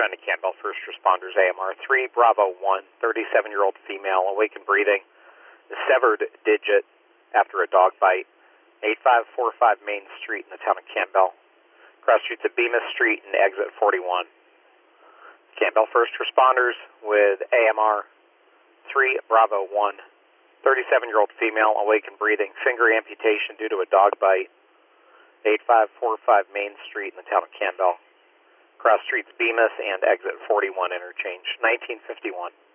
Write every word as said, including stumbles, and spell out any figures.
Trent and Campbell, first responders, A M R three, Bravo one, thirty-seven-year-old female, awake and breathing, severed digit after a dog bite, eighty-five forty-five Main Street in the town of Campbell. Cross streets at Bemis Street and exit forty-one. Campbell first responders with A M R three, Bravo one, thirty-seven-year-old female, awake and breathing, finger amputation due to a dog bite, eighty-five forty-five Main Street in the town of Campbell. Cross streets Bemis and exit forty-one interchange, nineteen fifty-one.